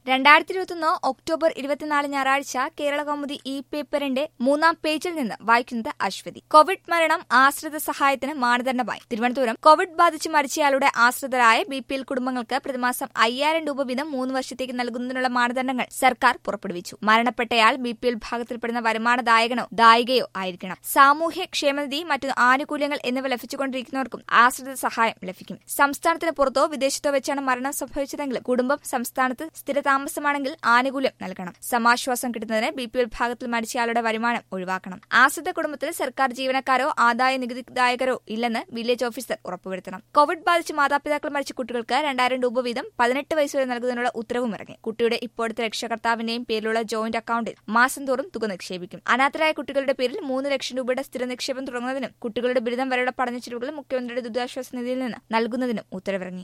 2021 October 24 ഞായറാഴ്ച Kerala Kaumudi E പേപ്പറിന്റെ 3-ാം പേജിൽ നിന്ന് വായിക്കുന്നത് അശ്വതി. കോവിഡ് മരണം ആശ്രിത സഹായത്തിന് മാനദണ്ഡമായി. തിരുവനന്തപുരം. കോവിഡ് ബാധിച്ച് മരിച്ചയാളുടെ ആശ്രിതരായ ബിപിഎൽ കുടുംബങ്ങൾക്ക് പ്രതിമാസം 5000 രൂപ വീതം 3 വർഷത്തേക്ക് നൽകുന്നതിനുള്ള മാനദണ്ഡങ്ങൾ സർക്കാർ പുറപ്പെടുവിച്ചു. മരണപ്പെട്ടയാൾ ബിപിഎൽ വിഭാഗത്തിൽപ്പെടുന്ന വരുമാനദായകനോ ദായികയോ ആയിരിക്കണം. സാമൂഹ്യ ക്ഷേമനിധി, മറ്റു ആനുകൂല്യങ്ങൾ എന്നിവ ലഭിച്ചുകൊണ്ടിരിക്കുന്നവർക്കും ആശ്രിത സഹായം ലഭിക്കും. സംസ്ഥാനത്തിന് പുറത്തോ വിദേശത്തോ വെച്ചാണ് മരണം സംഭവിച്ചതെങ്കിലും കുടുംബം സംസ്ഥാനത്ത് സ്ഥിരതാമസമാണെങ്കിൽ ആനുകൂല്യം നൽകണം. സമാശ്വാസം കിട്ടുന്നതിന് ബിപിഎൽ വിഭാഗത്തിൽ മരിച്ചയാളുടെ വരുമാനം ഒഴിവാക്കണം. ആശ്രിത കുടുംബത്തിൽ സർക്കാർ ജീവനക്കാരോ ആദായ നികുതിദായകരോ ഇല്ലെന്ന് വില്ലേജ് ഓഫീസർ ഉറപ്പുവരുത്തണം. കോവിഡ് ബാധിച്ച് മാതാപിതാക്കൾ മരിച്ച കുട്ടികൾക്ക് 2000 രൂപ വീതം 18 വയസ്സ് വരെ നൽകുന്നതിനുള്ള ഉത്തരവും ഇറങ്ങി. കുട്ടിയുടെ ഇപ്പോഴത്തെ രക്ഷകർത്താവിന്റെയും പേരിലുള്ള ജോയിന്റ് അക്കൌണ്ടിൽ മാസം തോറും തുക നിക്ഷേപിക്കും. അനാഥരായ കുട്ടികളുടെ പേരിൽ 3 ലക്ഷം രൂപയുടെ സ്ഥിര നിക്ഷേപം തുടങ്ങുന്നതിനും കുട്ടികളുടെ ബിരുദം വരെയുള്ള പഠന ചെലവുകൾ മുഖ്യമന്ത്രിയുടെ ദുരിതാശ്വാസ നിധിയിൽ നിന്ന് നൽകുന്നതിനും ഉത്തരവിറങ്ങി.